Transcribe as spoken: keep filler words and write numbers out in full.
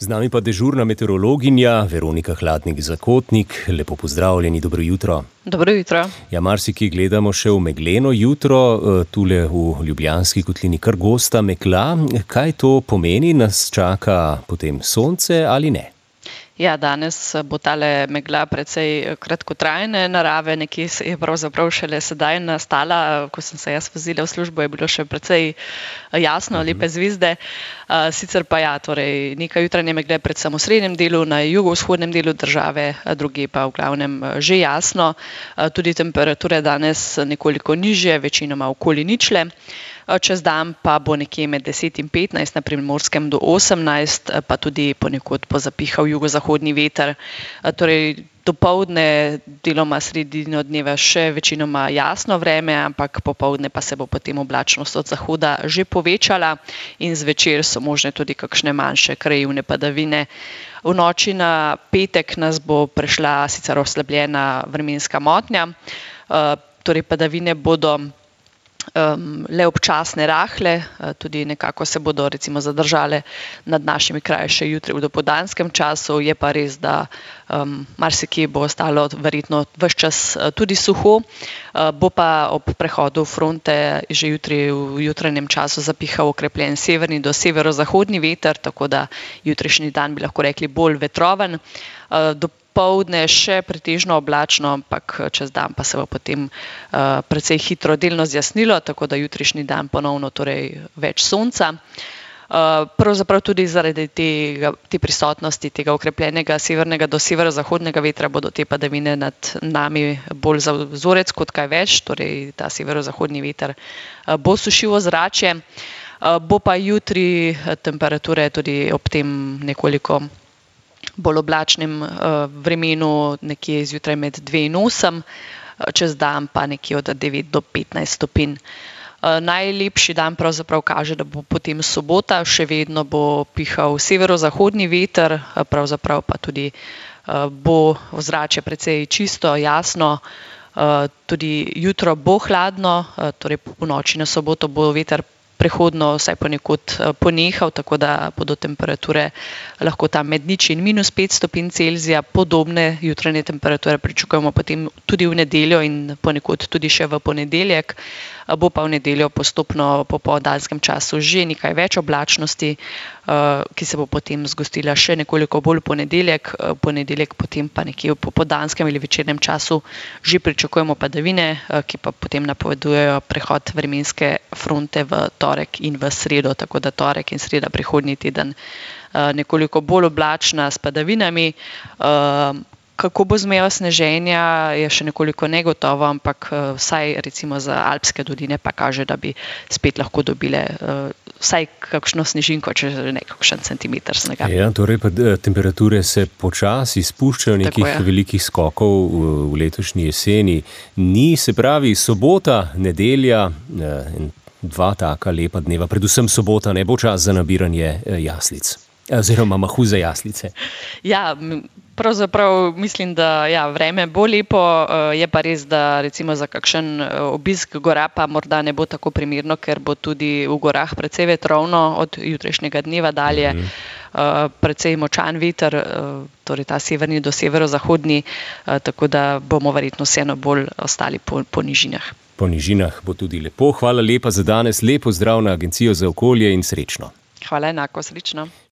Z nami pa dežurna meteorologinja Veronika Hladnik-Zakotnik. Lepo pozdravljeni, dobro jutro. Dobro jutro. Ja, marsikaj gledamo še v megleno jutro, tule v Ljubljanski kotlini kar gosta megla. Kaj to pomeni? Nas čaka potem sonce ali ne? Ja, danes bo tale megla precej kratkotrajne narave, nekje se je pravzaprav šele sedaj nastala. Ko sem se jaz vozila v službo, je bilo še precej jasno, lepe zvezde. Sicer pa ja, torej nekaj jutranje megle predvsem v srednjem delu, na jugovzhodnem delu države, drugje pa v glavnem že jasno. Tudi temperature danes nekoliko nižje, večinoma okoli ničle. Čez dan pa bo nekje med deset in petnajst, na Primorskem do osemnajst, pa tudi ponekod bo zapihal jugozahodni veter. Torej, dopoldne, deloma sredino dneva še večinoma jasno vreme, ampak popoldne pa se bo potem oblačnost od zahoda že povečala in zvečer so možne tudi kakšne manjše krajevne padavine. V noči na petek nas bo prešla sicer oslabljena vremenska motnja, torej padavine bodo Um, le občasne rahle, tudi nekako se bodo recimo zadržale nad našimi kraji še jutri v dopoldanskem času. Je pa res, da um, marsikje bo ostalo verjetno ves čas tudi suho. Uh, bo pa ob prehodu fronte že jutri v jutranjem času zapihal okrepljen severni do severozahodni veter, tako da jutrišnji dan bi lahko rekli bolj vetroven. Uh, Poldne še pretežno oblačno, ampak čez dan pa se bo potem uh, precej hitro delno zjasnilo, tako da jutrišnji dan ponovno torej več sonca. Uh, pravzaprav tudi zaradi tega, te prisotnosti tega okrepljenega severnega do severozahodnega vetra bodo te padavine nad nami bolj za vzorec kot kaj več, torej ta severozahodni veter uh, bo sušil ozračje. Uh, bo pa jutri temperature tudi ob tem nekoliko bolj oblačnem uh, vremenu, nekje zjutraj med dve in osem, čez dan pa nekje od devet do petnajst stopinj. Uh, najlepši dan pravzaprav kaže, da bo potem sobota, še vedno bo pihal severozahodni veter, pravzaprav pa tudi uh, bo ozračje precej čisto, jasno. Uh, tudi jutro bo hladno, uh, torej po noči na soboto bo veter prehodno vsaj ponekod ponehal, tako da bodo temperature lahko tam med nič in minus pet stopinj Celzija. Podobne jutranje temperature pričakujemo potem tudi v nedeljo in ponekod tudi še v ponedeljek. Bo pa v nedeljo postopno po popoldanskem času že nekaj več oblačnosti, ki se bo potem zgostila še nekoliko bolj v ponedeljek. Ponedeljek potem pa nekje v popoldanskem ali večernem času že pričakujemo padavine, ki pa potem napovedujejo prehod vremenske fronte v torek in v sredo, tako da torek in sreda prihodnji teden nekoliko bolj oblačna s padavinami. Kako bo z mejo sneženja, je še nekoliko negotovo, ampak vsaj recimo za alpske doline pa kaže, da bi spet lahko dobile vsaj kakšno snežinko, če ne kakšen centimeter snega. Ja, torej pa temperature se počasi spuščajo, nekih velikih skokov v letošnji jeseni. Ni, se pravi, sobota, nedelja, dva taka lepa dneva, predvsem sobota, ne bo čas za nabiranje jaslic. Oziroma mahu za jaslice. Ja, pravzaprav mislim, da ja, vreme bo lepo, je pa res, da recimo za kakšen obisk gora pa morda ne bo tako primerno, ker bo tudi v gorah precej vetrovno od jutrišnjega dneva dalje. Mm-hmm. Precej močan veter, torej ta severni do severozahodni, tako da bomo verjetno vseeno bolj ostali po, po nižinah. Po nižinah bo tudi lepo. Hvala lepa za danes, lepo zdrav na Agencijo za okolje in srečno. Hvala enako, srečno.